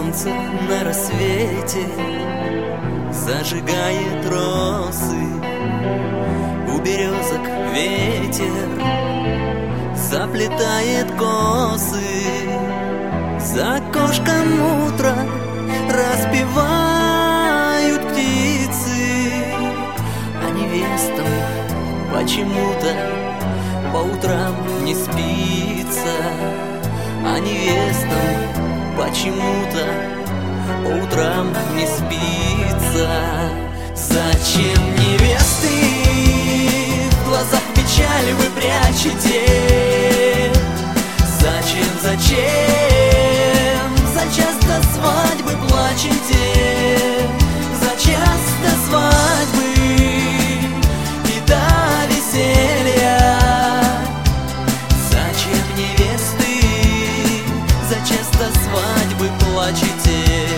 солнце на рассвете зажигает росы. У березок ветер заплетает косы. За окошком утро распевают птицы, а невестам почему-то по утрам не спится. А невестам почему-то по утрам не спится. Зачем невесты в глазах печали вы прячете? Зачем за час до свадьбы плачете? За час до свадьбы и до веселья. Зачем невесты за час до свадьбы плачете?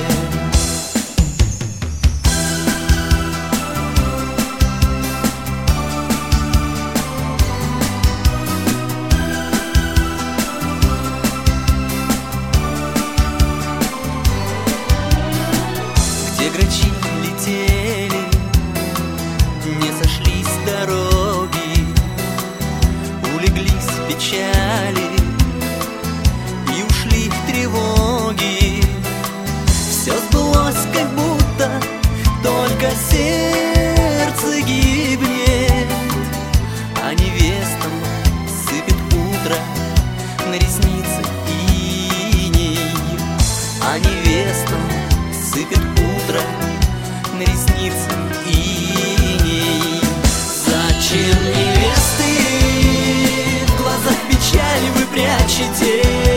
Где грачи летели, не сошлись с дороги, улеглись в печали и ушли в тревоги. Все сбылось, как будто только сердце гибнет, а невестам сыпет утро на ресницы иней, а невестам сыпет утро на ресницы иней. Зачем невесты в глазах печали вы прячете?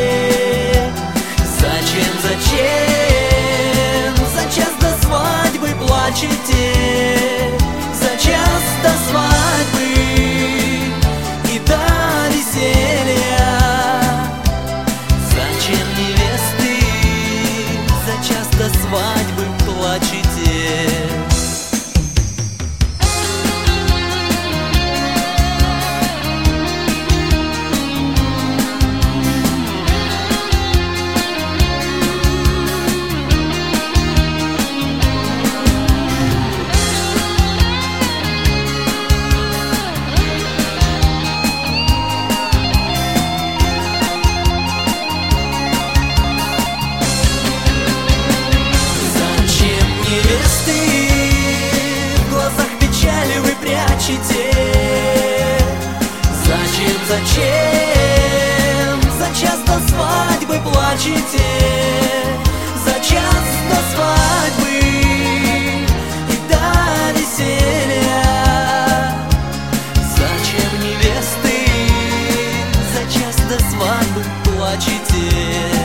Зачем за час до свадьбы плачете? За час до свадьбы и до веселья. Зачем невесты за час до свадьбы плачете? Невесты в глазах печали вы прячете? Зачем за час до свадьбы плачете? За час до свадьбы и до веселья. Зачем невесты за час до свадьбы плачете?